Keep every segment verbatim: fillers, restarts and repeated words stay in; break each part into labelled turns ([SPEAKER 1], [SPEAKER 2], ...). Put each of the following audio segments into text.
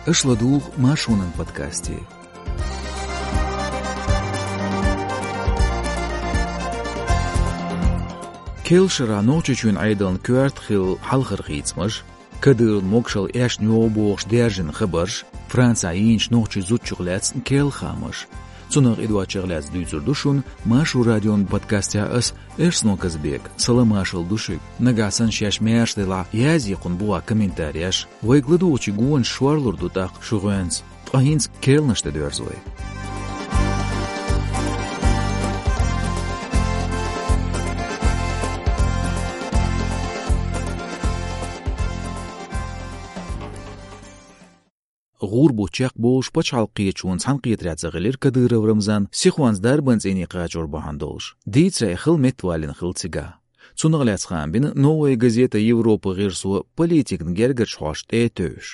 [SPEAKER 1] اشلدوغ ما شونن بودكاستي. كيل شرا نوچچون عيدن كورت خيل حلخر خيتمش كدر موكشل اش نيوبوغش ديرجن خبرش فرنسا ينش نوچ زوتچغلاتس كيل خامش цунаг эдуачагляц дүйзүрдушун машу радион подкастя ас эрсно казбек саламашыл душик нагасан шашмяш дела язи кунбуа комментарияш вайгладуучи гуан шварлурдутак шугуэнс тахинс келнаште дөрзой غور بوچاق بوش پچالقی چون سانقیت راتزغلیر کدیر و رمزان سیخوانز در بنز اینی قاچور بهندولش دیت را خل متوالین خل تیگا چونغلات خان بین نووی گزیتا یوروپا غیر سو پلیتیک نگرگر شواشت ایتوش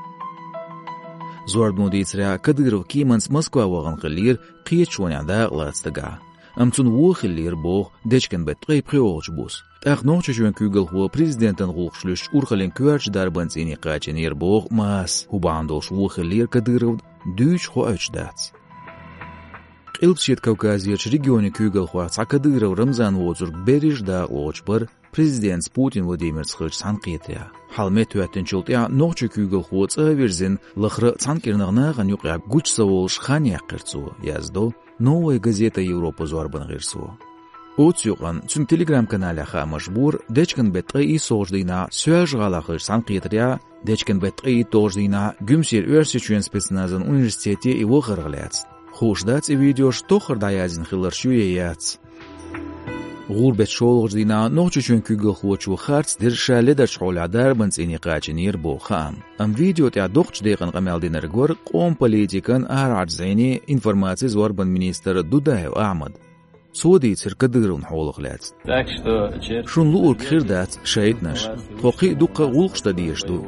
[SPEAKER 1] زوردمو دیت را کدیر و کیمانس مسکوا وغن خلیر قیت چونیان دا غلاتستگا امتون وو خلیر بوغ دچکن بتقی پریوغج بوس تاق نوچه جوان کوگل هو پریزیدنتن غوغشلوش اورخلین کوارچ در بنز اینی قاچنیر بوغ ماس هو باندوش وو خلیر کدیرود دوش خو اوچ داتس قلبشیت کوکازیرچ رегиони کوگل خو ца کدیرو رمزان وزرگ بریش دا غوچ بر پریزیدنت پوتین ولادیمیر سخرچ سانقیتیا حالمت واتن چولتیا نوچه کوگل خو ца ورزن لخر سانکرنغناغن یوقیا گوچ سوولش خانی قرцу яздо новая газета Европа зорбан гырсу Оцюган цун телеграм канале ха мажбур дечкен бетqi и сождина сөж галагыр санкытря дечкен бетqi тождина гүмсер өрсүчүн спецназын университете и вогыргылац хушдац и видеош тохырда язин хылыр шуяяц غوربت شولغدینا نوچچون کوگل خوچو خرц درشاله در شولاдар бенцини قاچنیر بو خام ام ویدیو تا دوخچ دقن قمالدینر گور قوم политикан арарзени информации зорбан министр Дудаев Ахмад سودي تركدرون حولغلات
[SPEAKER 2] так что
[SPEAKER 1] شون لور خيردات شايدناش توقي دقه غولقشتا ديشدو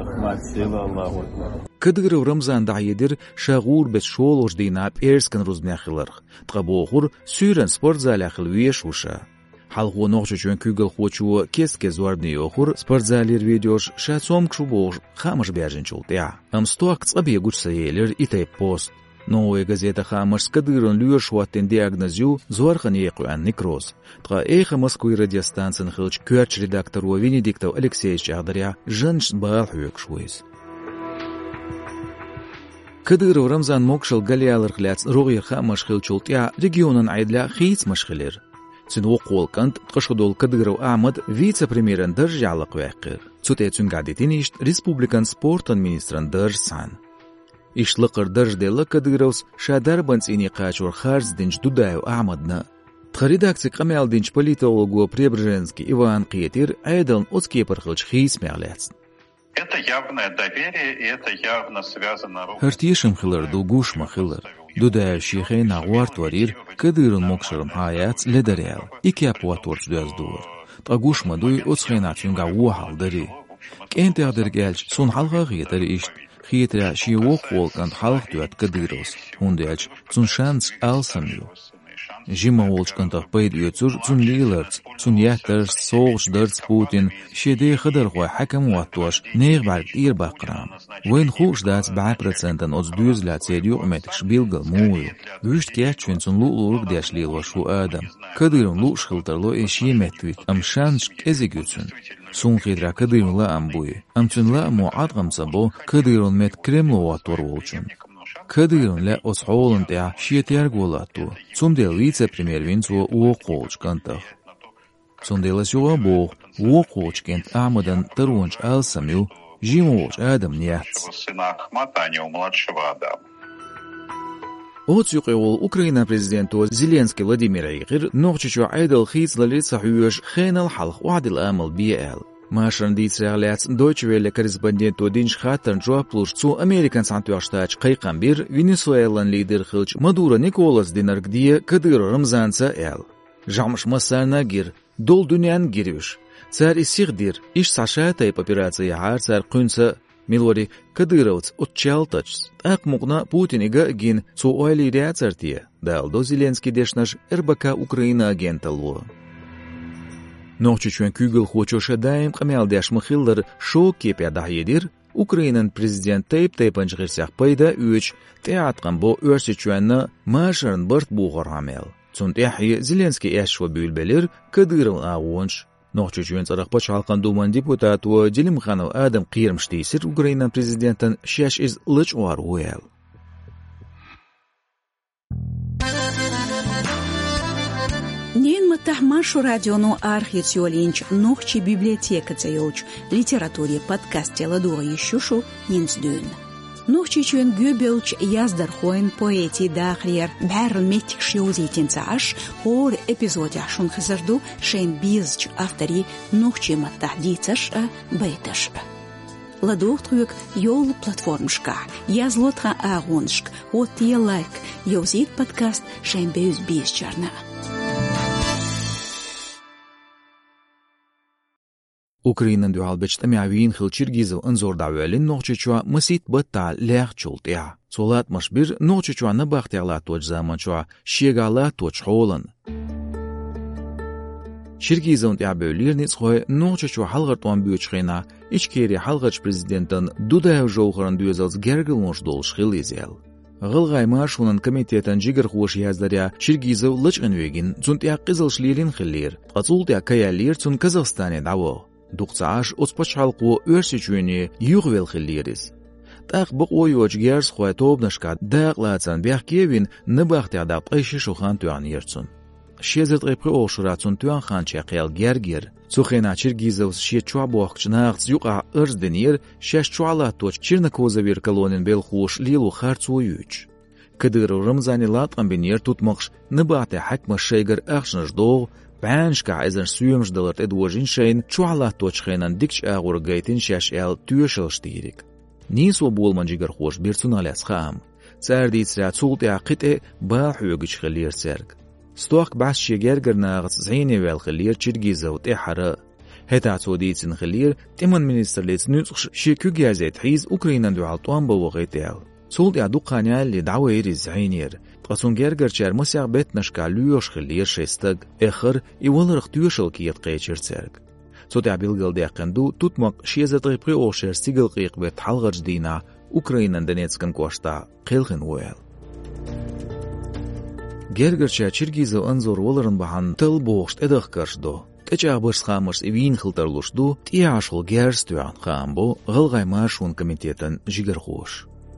[SPEAKER 1] كدغر رمزان دعيدر شاغور بت شولوش دينا بيرسكن روزميخلر تقبوخور سورن سبورت زالاخل ويشوشا حلقو نوخچو چون کوگل خوچو کسکه زوردنی اوخور سپورت زالیر ویدیوش شاتسوم کشوبوش خامش بیاجن چولتیا ام ستوک صبي گوچ سيلر ایتای پوست новая газета хамаш кадырон люш ваттен диагнозю зорхан екуан некроз тга эхо Москвы радиостанциян хылч кёрч редактор Венедиктов Алексеевич Адаря жанш бал хюкшвейс кадыров рамзан мокшал галиалар хляц рогир хамаш хылчултя регионан айдля хиц машхилер цин оқолкант тгашудол кадыров Ахмад вице-премьерен держалык вакыр цутецун гадетиништ республикан спортан министран держсан إشلقر درج ديلا كديروس شادر بنسيني قاچور خارز دينج Дудаев Ахмадна تخريداكسي قميال دينج политологу Пребреженский Иван Қиетир айдалн оцкие пархылч хейс мягляц.
[SPEAKER 3] Это явное доверие, и это явно связано...
[SPEAKER 1] هرتيشم خلر دوغوش ما خلر Дудаев شيخين اغوار تورير كديرون موكشرم حيات لدريال إكيا بواتورج دوز دور تغوش ما دوي اوцخيناتون غاوو حال داري كنت اغدرگالش سون حلقا غيتر إشت خيترا شي وقول كان حلق دوات كديروس هونديالش цун шанс алсамю Жима волч кантах пейд юцур цун лилерц цун яхтарс соғш дырц Путин шеде хыдыр ғой хакам уаттуаш неғ бар ир бақырам вен хуш дац ба процентан оц дюзля цедю уметкш билгал мую гүшт кячвен цун лулург дяшлило шу адам кадырун луш хылтарло эш еметвик ам шанш кезегюцун сун хидра кадырун ла амбуи ам цун ла муадгам сабо кадырун мет кремло уаттуар волчун كديرون لا أصحولن تاع شيتيار غولاتو سومديل вице-премьер винцу уоқолч кантах سومديل سيوا بو уоқолч кент Ахмадан тарунч алсамю жимовч адам ниац
[SPEAKER 3] сына Ахмата, а не у младшего Адама.
[SPEAKER 1] Оцюқиол Украина президенту Зеленский Владимир Игорь нохчичу айдал хиц лалица хюш хенал халх вадил амал биэл Машан дицрягляц Deutsche Welle корреспонденту динш хаттан жуаплуш цу Американ сантуаштач кайкамбир Венесуэлан лидер хылч Мадуро Николас Динаргдие кадыр рамзанца эл. Жамш масарна гир, дол дунян гирюш. Царь исигдир, иш сашатайп операция хар царь кунца Милори кадыровц отчалтач. Ак мугна Путинига гин цу ойли ряцартия. Далдо Зеленский дешнаш РБК Украина агенталво. نوچچون کوگل خوچوش دایم قمیال دیش مخیلر شو کیپیا دهیدیر Ukrayna'nın prezident Tayyip Tayyip'in çıkırsak payda üç teatkan bu örseçüenni maşarın bırt buğur hamel. Çun tehi Zelenski eşva bülbelir Kadyrov ağunç. Nohçuçuen sarıqpaç halkan duman deputat ve Celimxanov Adam qiyirmiştisir Ukrayna prezidentin şaş iz lıç var uyel.
[SPEAKER 2] Нен мытах машу радиону архитсиолинч нохчи библиотека цеёлч литературе подкасте ладуга ещушу ненсдюн. Нохчи чуен гюбелч яздар хоин поэти дахриер бәрл метик шиозитин цааш хор эпизодя шун хизарду шен бизч автори нохчи маттах дицаш бейташ. Ладуг трюк йол платформшка язлотха агоншк от е лайк йозит подкаст шен беюз бизчарна.
[SPEAKER 1] Ukrayna'nın duhalbeçte mevin xil Çirgizov anzor davelin nohçuçua masit batta leğ çoltya. Solatmış bir nohçuçua na baxtiyala toç zaman çua şiegala toç holan. Çirgizov'un tabölirni çoy nohçuçua halgartwan büyüçxena içkeri halgaç prezidentin Dudayev jowxaran düzels gergilmoş dolş xilizel. Gılgayma şunun komitetin jigar xoş yazdarya Çirgizov lıç önvegin çuntya qizil şlilin xillir. Qatsultya kayalir çun Kazakhstan'e dawo. Duqsaş otpaç halqu örseçüni yuğvel xilliriz. Taq buq oyoj gers xoy tobnashka daqlatsan berkevin nabaxtya da qayshi shoxan tuan yertsun. Şezert qepri oşuratsun tuan xancha qel gerger. Suxena Çirgizov şe çua boqçnaqs yuqa ırzdinir şaş çuala toç Çirnakozavir kolonin belxuş lilu xartsuyuç. Kadyrov Ramzani latqan binir tutmaqş nabaxtya hakma şeygar axşnaj doğ Banşka ezen suyumş dalart edwojin şeyin çuala toçxenan dikç ağur gaytin şaş el tüyeşilştirik. Niso bolman jigar xoş birsunalas xam. Sardi tsrat sulti aqite ba huyugiç xalir serg. Stoq bas şeger gernağız zeynevel xalir Çirgizov tehara. Heta tsoditsin xalir teman ministerlets nütsch şekü gazet hiz Ukraynan dualtuan bawaqetel. Sulti aduqanyal daweri zeynir. Qasun gergerçer masaq betnashka lüyoş xalir şestag exir iwalrıq tüyeşil kiyet qayçerserg. Sota bilgal deqendu tutmaq şezatı pri oşer sigil qiq bet halgırj dina Ukraynan Donetskan koşta qilgin oyel. Gergerçer Çirgizov anzor olarin bahan tel boğşt edıq karşdo. Teçaq bırs xamırs evin xiltarluşdu tiyaşıl gers tuyan xambo gılgayma şun komitetin jigar xoş.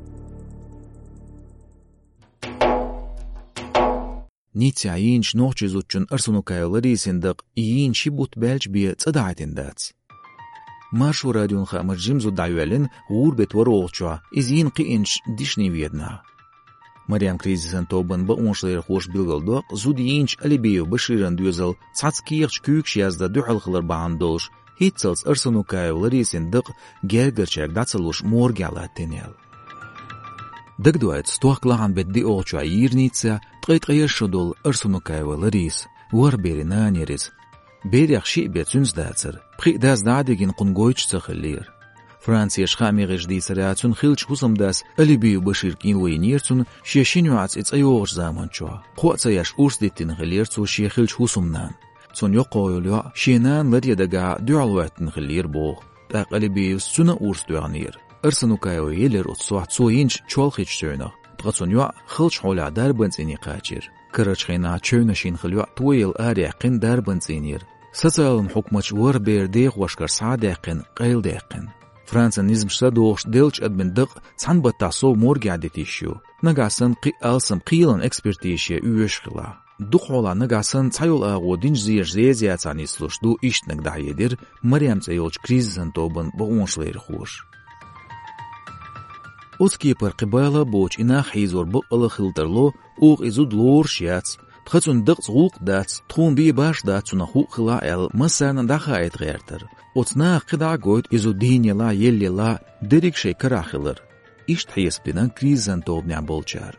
[SPEAKER 1] Nitya yinç nohçizutçun arsunukayolari sindiq yinçi but belç biye tsadaatindats. Marşu radyon xamır jimzu dayuelin uğur betvar oğçua iz yin qiyinç dişni viedna. Mariam krizisin toban ba onşlayır xoş bilgaldoq zud yinç alibiyo bashiran düzel tsatskiyirç kuyukş yazda duhalqılar bahandolş hitsals arsunukayolari sindiq gergerçek datsaluş morgalat tenel. Dagduat stoqlahan beddi oğçua yirnitsa tqaytqayashudul arsunukayolaris war berinaneris. Beryax şi betsünsdatsir. Pqidaz dadigin qungoyç tsaqillir. Fransiya şxamig'ish disratsun xilch husumdas alibiyu bashirkin waynirtsun sheshinuats its ayoğç zamançua. Qoatsayash ursdittin xilirtsu shexilch husumnan. Son yoqoyulyo shenan ladyadaga dualwattin xillir boğ. Taq alibiyu suna urs duanir. Arsunukayo yeler otsuat soyinç çolxiç söynə. Tqatsonyo xilç hola darbensini qaçir. Kırıçxina çöynəşin xilyo tuyil ariyaqin darbensinir. Sasialın hukmaç war berdeq vaşkar saadaqin qayldaqin. Fransa nizmşsa doğuş delç admindiq sanbattaso morgadetişyo. Nagasın qi alsım qilan ekspertişe üyeşqila. Duqola nagasın çayol ağo dinç ziyaj zeziyatani sluşdu iştnik dayedir. Mariam çayolç krizisen tobun boğunşlayır xoş. Otski per qibala boch ina xizor bu ala xilterlo oq izud lor shiats txatsun diq zhuq dats txun bi bash datsuna hu khila el masarnan daxa etgerter otna qida goit izudini la yelli la derik şey karaxilır iş tayesbinan krizan tobnyan bolchar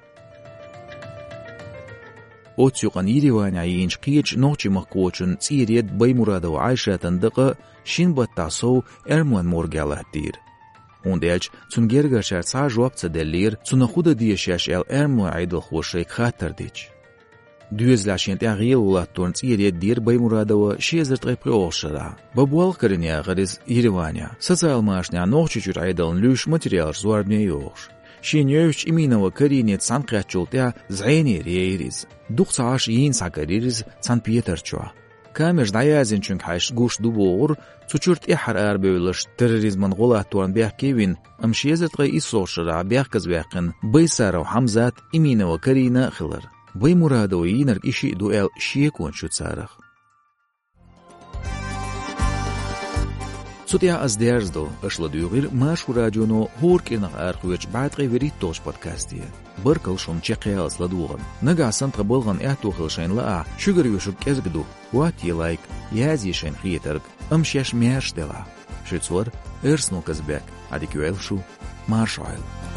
[SPEAKER 1] Otsuqan iriwana yinch qiyich nochi maqochun tsiriyat baymurada wa aishatan diqa shin battaso ermuan morgalatir Ondelch zum gergercher sa jobtsa delir zu na khuda dieshash el ermu aidl khoshek khatardich. دوزلاشين تغيير ولا تونسير يدير باي مرادوا شيزر تغي بروشرا ببوال كرنيا غريز يريوانيا سوسيال ماشنيا نوخ چوچور عيدل لوش ماتريال زواربني يوش شين يوش إمينا وكرينيت سان قياتشولتيا زعيني ريريز دوخ عاش ين ساكريريز سان بيترچوا كامش دعيازين چونك حيش گوش دو بوغر سوچورت إحر أربيولش تروريزمن غولات توان بيح كيوين أم شيزت غي إسوشرا بيح كزبيقن بيسارة وحمزات إمينا وكرينا خلر بي مرادو ينر إشي دوئل شيكون شو تسارخ سوتيا از درزدو اشلا دوغير ماشو راديونو هورك إنغ آرخويج بعد غيوريت توش بودكاستيه بركل شون چقيا اصلا دوغن نگا سنت قبولغن احتو خلشين لآ شگر يوشب كزگدو واتي لايك يازي شين خيترگ امشيش مياش دلا شتسور ارسنو كزبك عدي كويل شو مارشويل